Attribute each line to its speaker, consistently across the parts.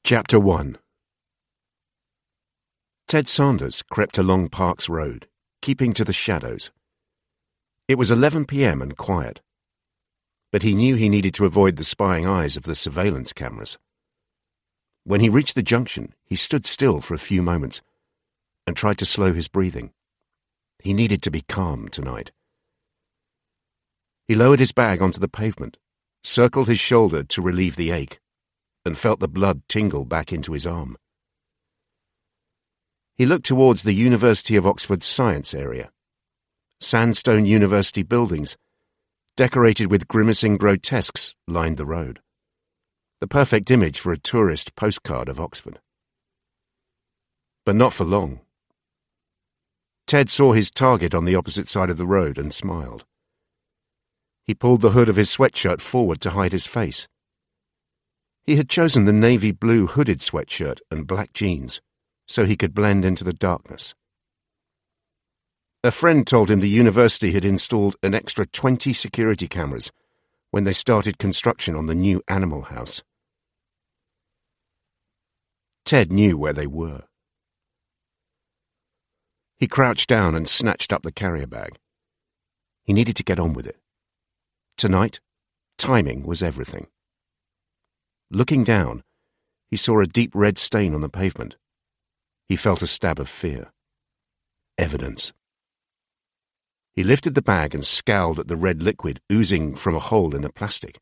Speaker 1: Chapter 1. Ted Sanders crept along Parks Road, keeping to the shadows. It was 11 p.m. and quiet, but he knew he needed to avoid the spying eyes of the surveillance cameras. When he reached the junction, he stood still for a few moments and tried to slow his breathing. He needed to be calm tonight. He lowered his bag onto the pavement, circled his shoulder to relieve the ache, and felt the blood tingle back into his arm. He looked towards the University of Oxford's science area. Sandstone university buildings, decorated with grimacing grotesques, lined the road. The perfect image for a tourist postcard of Oxford. But not for long. Ted saw his target on the opposite side of the road and smiled. He pulled the hood of his sweatshirt forward to hide his face. He had chosen the navy blue hooded sweatshirt and black jeans so he could blend into the darkness. A friend told him the university had installed an extra 20 security cameras when they started construction on the new Animal House. Ted knew where they were. He crouched down and snatched up the carrier bag. He needed to get on with it. Tonight, timing was everything. Looking down, he saw a deep red stain on the pavement. He felt a stab of fear. Evidence. He lifted the bag and scowled at the red liquid oozing from a hole in the plastic.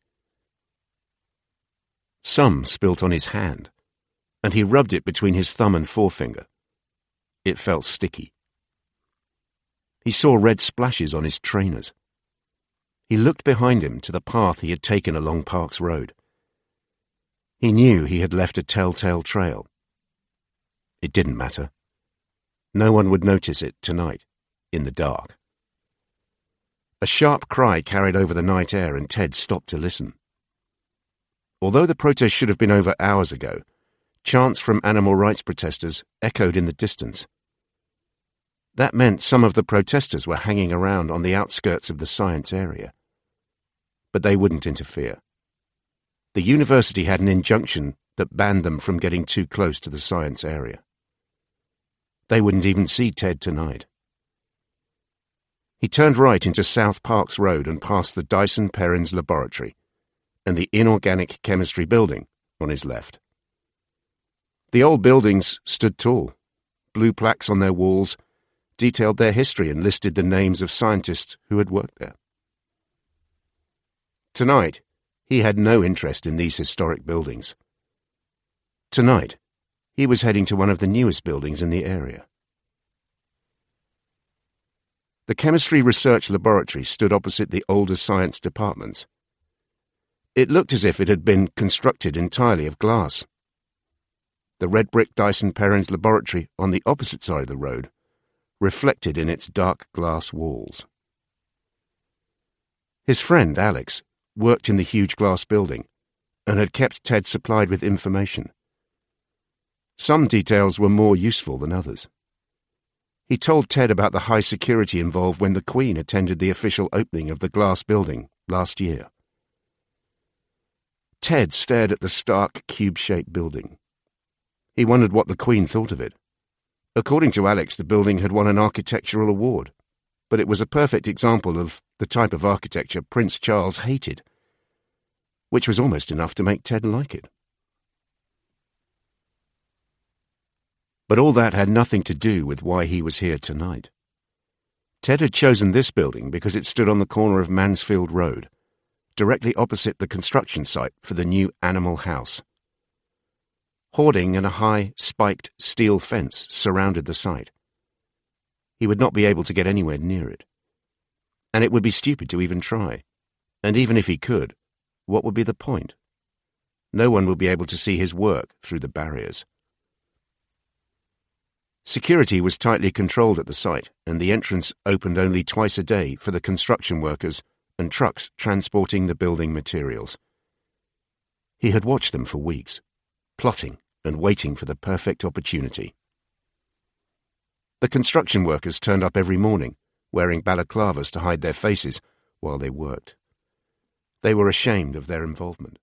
Speaker 1: Some spilt on his hand, and he rubbed it between his thumb and forefinger. It felt sticky. He saw red splashes on his trainers. He looked behind him to the path he had taken along Parks Road. He knew he had left a telltale trail. It didn't matter. No one would notice it tonight, in the dark. A sharp cry carried over the night air, and Ted stopped to listen. Although the protest should have been over hours ago, chants from animal rights protesters echoed in the distance. That meant some of the protesters were hanging around on the outskirts of the science area. But they wouldn't interfere. The university had an injunction that banned them from getting too close to the science area. They wouldn't even see Ted tonight. He turned right into South Parks Road and passed the Dyson Perrins Laboratory and the Inorganic Chemistry Building on his left. The old buildings stood tall. Blue plaques on their walls detailed their history and listed the names of scientists who had worked there. Tonight, he had no interest in these historic buildings. Tonight, he was heading to one of the newest buildings in the area. The Chemistry Research Laboratory stood opposite the older science departments. It looked as if it had been constructed entirely of glass. The red brick Dyson Perrins Laboratory on the opposite side of the road reflected in its dark glass walls. His friend, Alex, worked in the huge glass building and had kept Ted supplied with information. Some details were more useful than others. He told Ted about the high security involved when the Queen attended the official opening of the glass building last year. Ted stared at the stark, cube-shaped building. He wondered what the Queen thought of it. According to Alex, the building had won an architectural award, but it was a perfect example of the type of architecture Prince Charles hated, which was almost enough to make Ted like it. But all that had nothing to do with why he was here tonight. Ted had chosen this building because it stood on the corner of Mansfield Road, directly opposite the construction site for the new Animal House. Hoarding and a high, spiked steel fence surrounded the site. He would not be able to get anywhere near it. And it would be stupid to even try. And even if he could, what would be the point? No one would be able to see his work through the barriers. Security was tightly controlled at the site, and the entrance opened only twice a day for the construction workers and trucks transporting the building materials. He had watched them for weeks, plotting and waiting for the perfect opportunity. The construction workers turned up every morning, wearing balaclavas to hide their faces while they worked. They were ashamed of their involvement.